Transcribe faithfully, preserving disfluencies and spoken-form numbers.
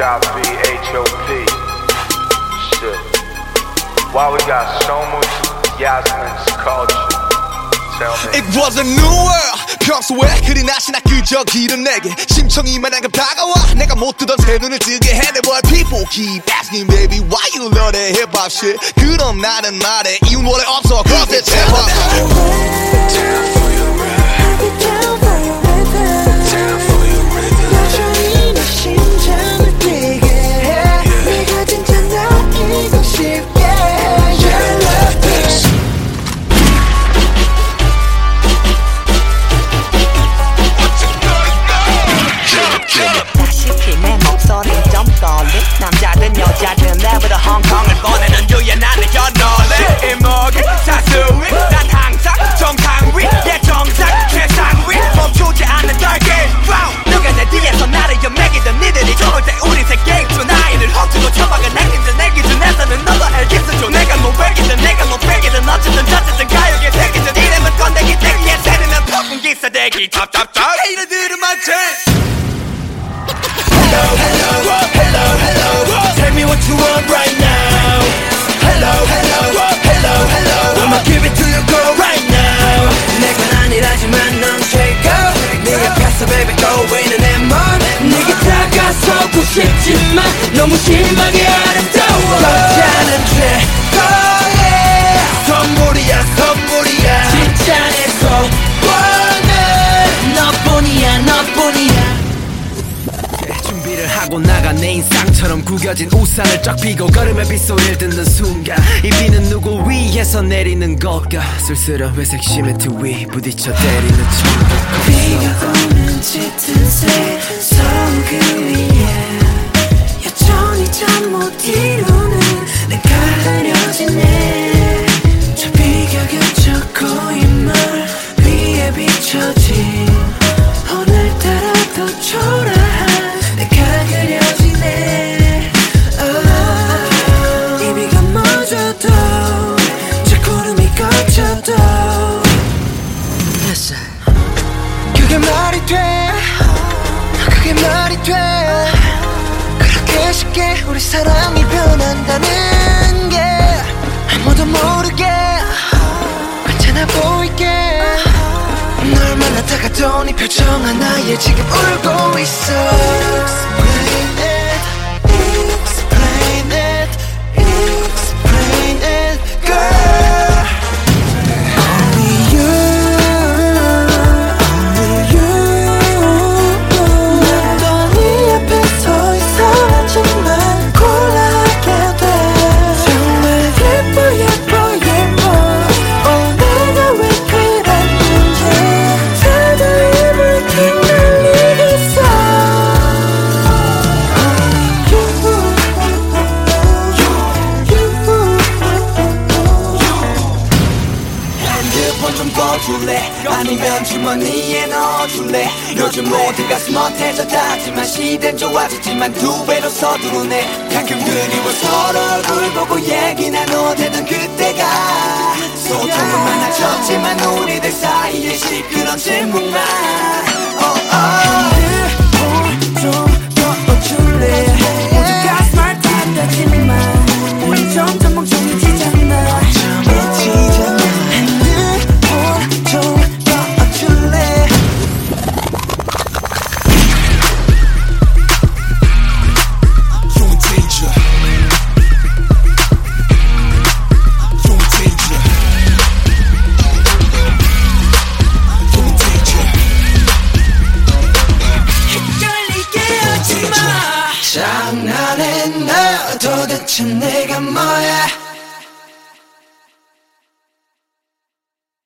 gotta be H O P. Shit. Why we got so much Yasmin's culture? Tell me. It was a new world. 평소에 그리 나시나 그저 길은 내게 심청이만 한급 다가와 내가 못 뜨던 새 눈을 뜨게 해. But people keep asking baby why you love that hip hop shit. 그럼 나는 말해 이유 노래 없어 cause it's hip hop. Down for your ride. Down for your rhythm. Down for your rhythm. 여전히 내 심장을 뛰게 해. 네가 진짜 느끼고 싶게 해. Yeah, love this. 다시피 내 목소린 좀 떨림 남자든 여자든 내부터 홍콩을 보내는 유연한 내 연놀림 이목이 사수위 난 항상 정상 위에 정상 최상 위 멈추지 않는 달기 누가 내 뒤에서 나를 연맥이든 니들이 좋을 때 우리 새 게임 중 아이를 헛주고 처박은 내 기준 내 기준에서는 너도 알겠어 줘 내가 뭐 백이든 내가 뭐 백이든 어쨌든 저쨌든 가요계 새기든 이름은 건데기 대기에 새르면 폭풍 기사대기 탑탑탑 이들은 많지. Hello, hello, hello, hello. Tell me what you want right now. Hello, hello, hello, hello. I'ma give it to you, girl, right now. 내건 아니라지만 넌 최고. 네 앞에서 baby go in and in my. 네가 다가서고 싶지만 너무 심하게 아름다워. 여자는 최고야. 선물이야, 선물이야. 진짜 내 소원은 너뿐이야, 너뿐이야. 준비를 하고 나가 내 인상처럼 구겨진 우산을 쫙 펴고 걸음에 빗소리를 듣는 순간 이 비는 누구 위에서 내리는 걸까. 쓸쓸한 회색 시멘트 위 부딪혀 때리는 천국. 비가 오는 짙은 세상 위에 여전히 잠 못 이루는 내가 흐려지네. 저 비격의 저 고인물 위에 비춰진 오늘따라 더 초라한 내가 그려지네. oh, 이 비가 멎어도 저 구름이 걷혀도 yes. 그게 말이 돼. 그게 말이 돼. 그렇게 쉽게 우리 사랑이 변한다는 게 아무도 모르게 괜찮아 보이게 널 만나다가도 네 표정 하나에 지금 울고 있어. Explain it, explain it, explain it, girl. Only you, only you. 난 또 네 앞에 서 있어야지만 곤란하게 돼. 정말 예뻐 예뻐 예뻐. 어 내가 왜 그랬는지 다들 입을 휘날리겠어. 핸드폰 좀 꺼줄래? 아니면 주머니에 넣어줄래? 요즘 모든 가슴 헛해졌다지만 시대는 좋아졌지만 두 배로 서두르네. 가끔 그리워 서로 얼굴 보고 얘기 나눠대던 그때가. 소통은 많아졌지만 우리들 사이에 시끄러운 침묵만. oh, oh. 핸드폰 좀 꺼줄래? 오직 가슴을 닫아지만 우리 점점 멍청해지잖아. 멍청해지잖아. 핸드폰 좀 꺼줄래? You're in danger. You're in danger. You're in danger. 헷갈리게 하지마. 장난했나 도대체 내